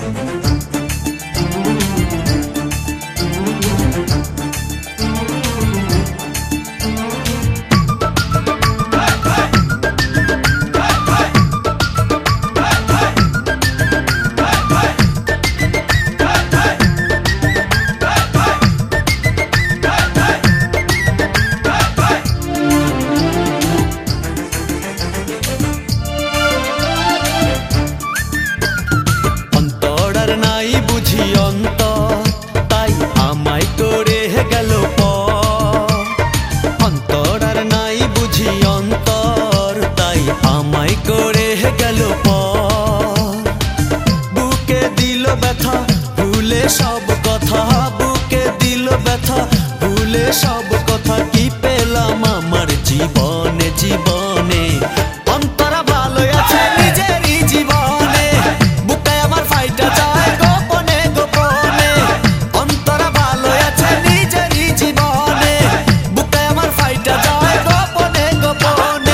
सब कथा बुके दिल व्यथा भूले सब कथा की पेलाम आमार जीवने जीवने अंतरा भालो आछे निजेरी जीवने बुके आमार फाइटा जाय गोपने गोपने अंतरा भालो आछे निजेरी जीवने बुके आमार फाइटा जाय गोपने गोपने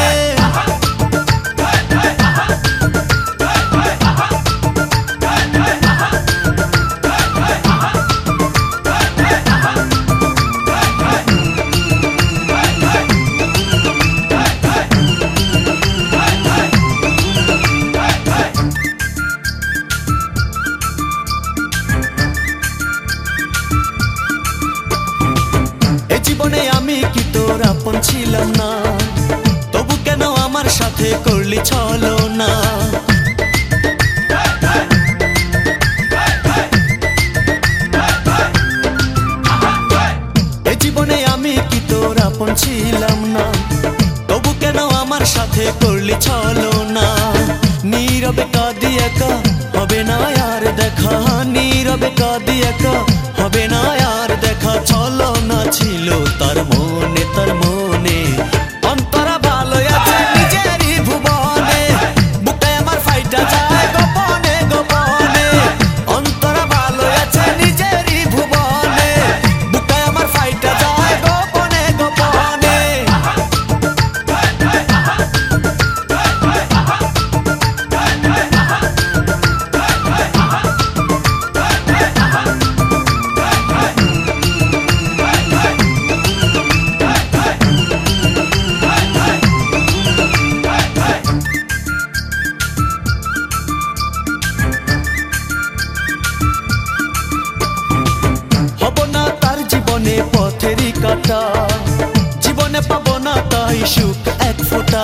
জীবনে আমি কি তোর আপন ছিলাম না তবু কেন আমার সাথে করলি ছলনা এই জীবনে আমি কি তোর আপন ছিলাম না তবু কেন আমার সাথে করলি ছলনা নীরবে কাঁদি একা হবে না আর দেখা নীরবে কাঁদি একা হবে না আর দেখা ছলনা ছিল তার মনে অন্তরা ভালো আছে নিজেরই ভুবনে বুকে আমার ফাইটা যায় গোপনে গোপনে অন্তরা ভালো আছে নিজেরই ভুবনে বুকে আমার ফাইটা যায় গোপনে গোপনে পথেরই কাটা জীবনে পাবো না তাই সুখ এক ফোঁটা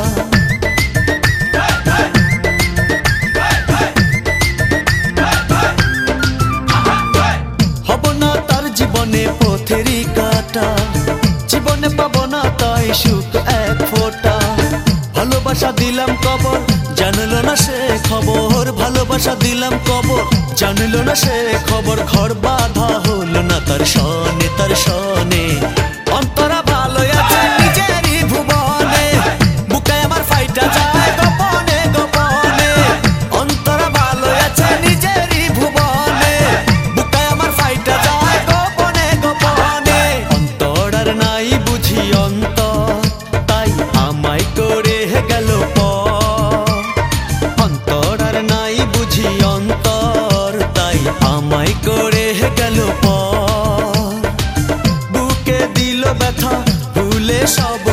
হব না তার জীবনে পথেরই কাটা জীবনে পাবো না তাই সুখ এক ফোঁটা ভালোবাসা দিলাম কবর জানলো না সে খবর ভালোবাসা দিলাম কবর জানলো না সে খবর ঘর বাঁধা হলো না তার সনে অন্তরা ভালো আছে নিজেরই ভুবনে বুকে আমার ফাইটা যায় গোপনে গোপনে অন্তরা ভালো আছে নিজেরই ভুবনে বুকে আমার ফাইটা যায় গোপনে গোপনে অন্তরার নাই বুঝি অন্তর তাই আমায় করে গেল অন্তরার নাই বুঝি অন্তর তাই আমায় করে গেল বুকে দিল ব্যথা ভুলে সব